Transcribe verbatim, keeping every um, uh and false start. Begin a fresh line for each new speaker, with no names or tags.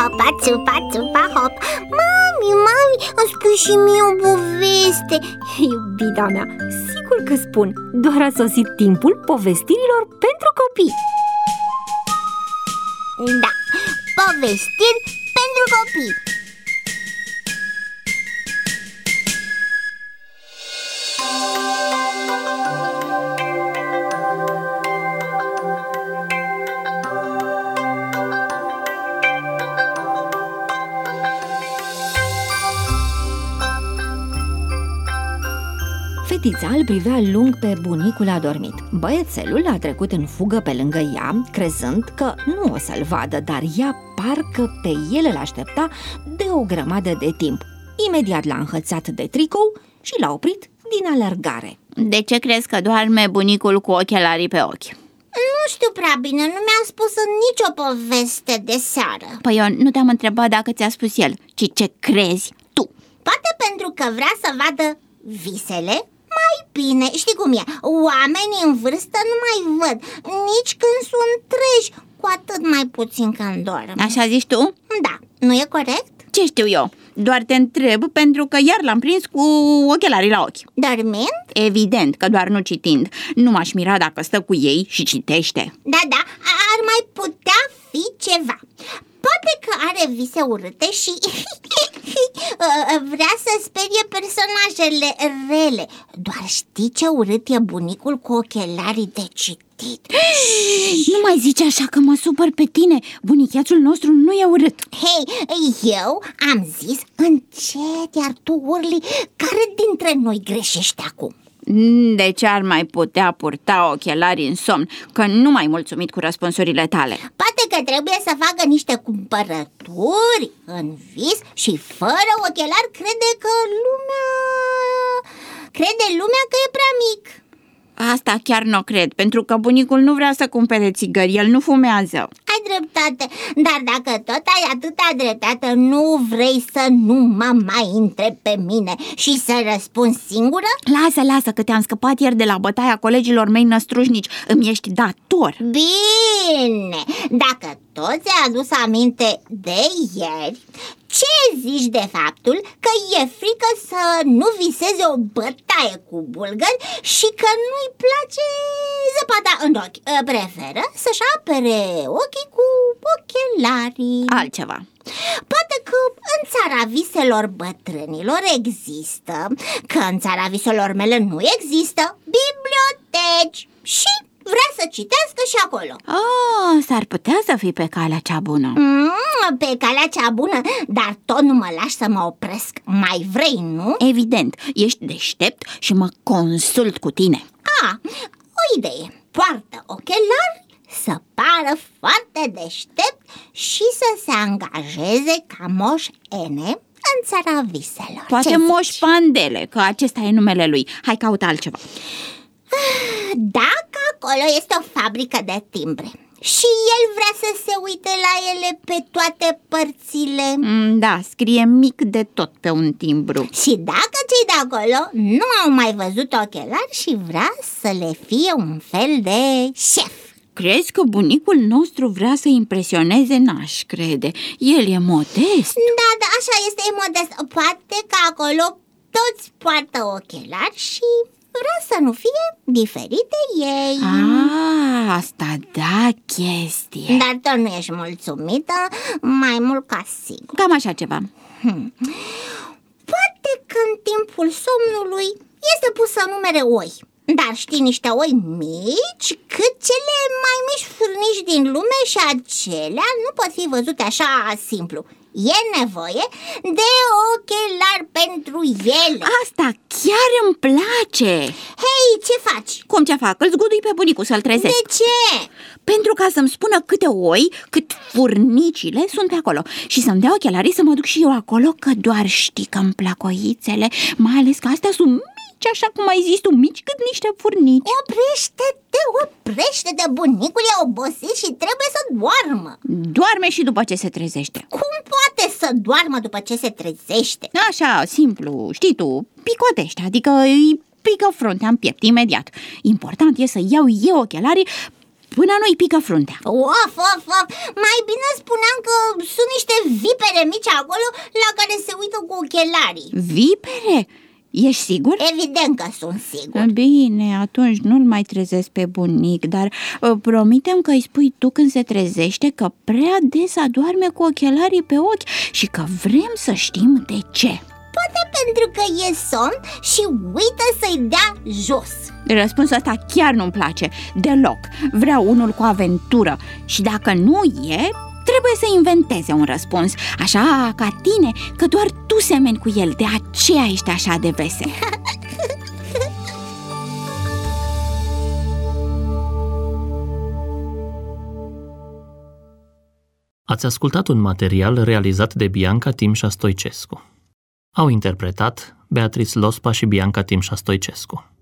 țupa, țupa, țupa, hop. Mami, mami, îmi spui și mie o poveste.
Iubita mea, sigur că spun. Doar a sosit timpul povestirilor pentru copii.
Da, povestiri pentru copii.
Fetița îl privea lung pe bunicul adormit. Băiețelul a trecut în fugă pe lângă ea, crezând că nu o să-l vadă, dar ea parcă pe el îl aștepta de o grămadă de timp. Imediat l-a înhățat de tricou și l-a oprit din alergare.
De ce crezi că doarme bunicul cu ochelarii pe ochi?
Nu știu prea bine, nu mi-a spus nicio poveste de seară.
Păi eu nu te-am întrebat dacă ți-a spus el, ci ce crezi tu.
Poate pentru că vrea să vadă visele mai bine. Știi cum e, oamenii în vârstă nu mai văd nici când sunt treji, cu atât mai puțin când dorm.
Așa zici tu?
Da, nu e corect?
Ce știu eu? Doar te întreb pentru că iar l-am prins cu ochelarii la ochi.
Dormind?
Evident că doar nu citind. Nu m-aș mira dacă stă cu ei și citește.
Da, da, ar mai putea fi ceva. Poate că are vise urâte și vrea să sperie personajele rele. Doar știi ce urât e bunicul cu ochelarii de citit?
Nu mai zici așa că mă supăr pe tine. Bunichețul nostru nu e urât.
Hei, eu am zis încet, iar tu urli. Care dintre noi greșește acum?
De ce ar mai putea purta ochelarii în somn? Că nu m-ai mulțumit cu răspunsurile tale.
Poate că trebuie să facă niște cumpărături în vis și fără ochelari crede că lumea... Crede lumea că e prea mic.
Asta chiar nu cred, pentru că bunicul nu vrea să cumpere țigări, el nu fumează.
Ai dreptate, dar dacă tot ai atâta dreptate, nu vrei să nu mă mai întrebi pe mine și să răspund singură?
Lasă, lasă, că te-am scăpat ieri de la bătaia colegilor mei năstrușnici. Îmi ești dator.
Bine, dacă tot ți-ai adus aminte de ieri, ce zici de faptul că e frică să nu viseze o bătaie cu bulgări și că nu-i place zăpada în ochi? Preferă să-și apere ochii cu ochelarii.
Altceva.
Poate că în țara viselor bătrânilor există, că în țara viselor mele nu există biblioteci și vrea să citească și acolo.
Ah, s-ar putea să fii pe calea cea bună.
mm, Pe calea cea bună, dar tot nu mă lași să mă opresc. Mai vrei, nu?
Evident, ești deștept și mă consult cu tine.
Ah, o idee. Poartă ochelari, să pară foarte deștept și să se angajeze ca Moș Ene în țara viselor.
Poate
Ce
Moș
zici?
Pandele, că acesta e numele lui. Hai, caută altceva.
Dacă acolo este o fabrică de timbre și el vrea să se uite la ele pe toate părțile,
mm, Da, scrie mic de tot pe un timbru.
și dacă cei de acolo nu au mai văzut ochelari și vrea să le fie un fel de șef.
Crezi că bunicul nostru vrea să impresioneze? N-aș crede. El e modest.
Da, da, așa este, e modest. Poate că acolo toți poartă ochelari și vrea să nu fie diferit de ei.
Ah, asta da chestie.
Dar tu nu ești mulțumită, mai mult ca sigur.
Cam așa ceva.
hmm. Poate că în timpul somnului este pus să numere oi. Dar știi niște oi mici cât cele mai mici furnici din lume și acelea nu pot fi văzute așa simplu. E nevoie de ochelari pentru ele.
Asta chiar îmi place.
Hei, ce faci?
Cum ce fac? Îl zgudui pe bunicul să-l trezesc.
De ce?
Pentru ca să-mi spună câte oi, cât furnicile sunt pe acolo și să-mi dea ochelarii să mă duc și eu acolo, că doar știi că îmi plac oițele, mai ales că astea sunt mici, așa cum ai zis tu, mici cât niște furnici.
Oprește-te, oprește-te, bunicul e obosit și trebuie să doarmă.
Doarme și după ce se trezește.
Cum poate să doarmă după ce se trezește?
Așa, simplu, știi tu, picotește, adică îi pică fruntea în piept imediat. Important e să iau eu ochelarii până nu-i pică fruntea.
Of, of, of, mai bine spuneam că sunt niște vipere mici acolo la care se uită cu ochelarii.
Vipere? Ești sigur?
Evident că sunt sigur.
Bine, atunci nu-l mai trezesc pe bunic, dar uh, promitem că îi spui tu când se trezește că prea des adorme cu ochelarii pe ochi și că vrem să știm de ce.
Poate pentru că e somn și uită să-i dea jos.
Răspunsul ăsta chiar nu-mi place deloc. Vreau unul cu aventură și dacă nu e, trebuie să inventeze un răspuns, așa ca tine, că doar tu semeni cu el, de aceea ești așa de vesel.
Ați ascultat un material realizat de Bianca Timșa Stoicescu. Au interpretat Beatrice Lospa și Bianca Timșa Stoicescu.